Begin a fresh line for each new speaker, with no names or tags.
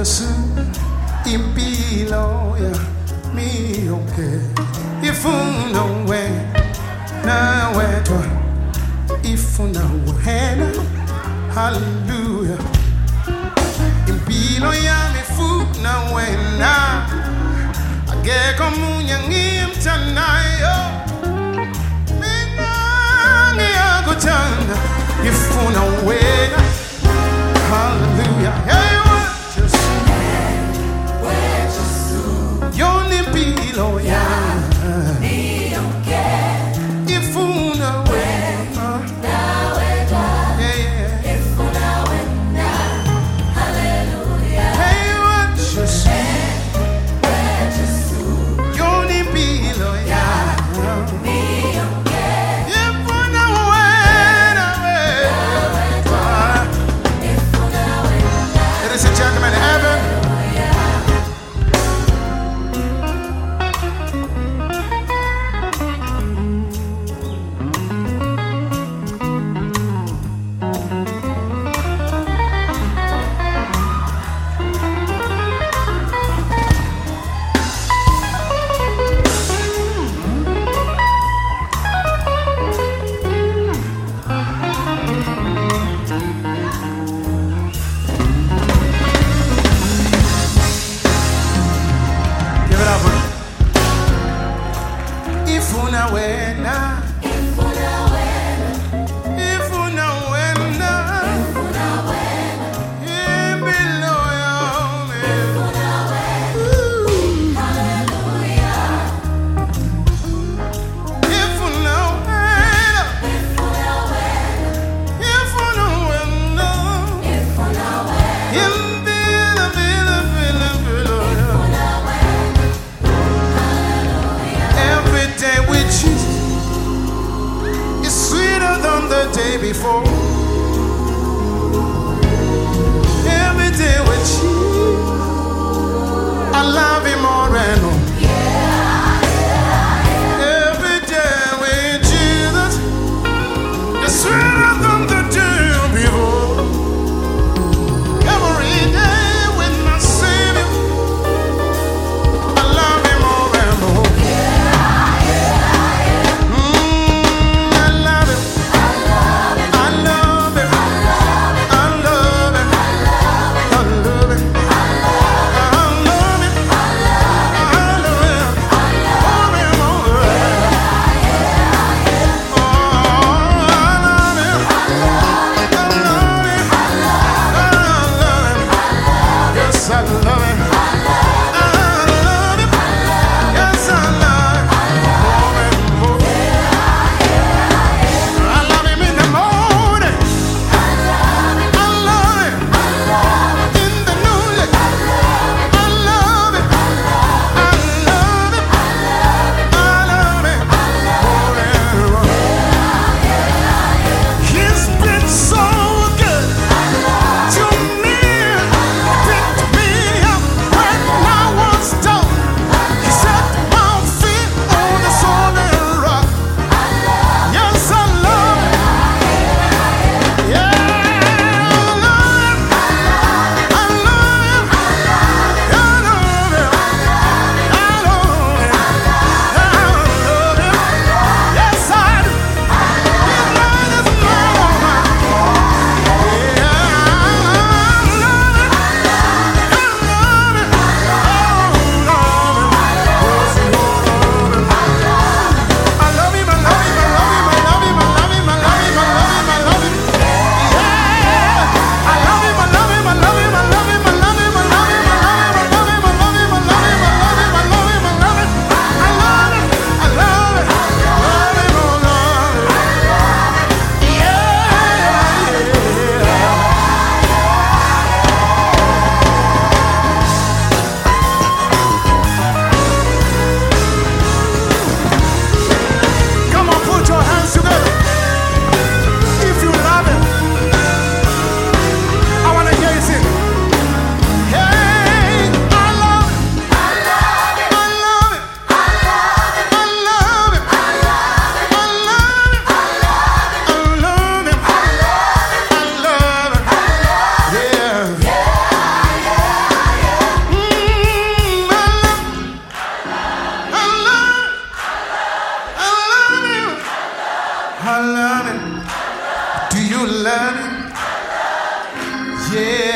Jesu impilo ya mi okay ifuna we na wetwa ifuna wena hallelujah impilo ya mifuna wena ageko munyangi mtanayo mina ngiyakutanda ifuna wena hallelujah hey Yoni pilo ya ni okay ifuna wena ifuna wena hallelujah hey what you say Yoni pilo ya ni okay ifuna wena ifuna wena ladies and gentlemen heaven Ifuna wena Ifuna wena Impilo yami Hallelujah Ifuna wena Ifuna wena Every day with Jesus is sweeter than the day before. Every day with Jesus, I love him more and more. Every day with Jesus is sweeter than the day before. Every day with my Savior, I love him more and more. I love Yeah.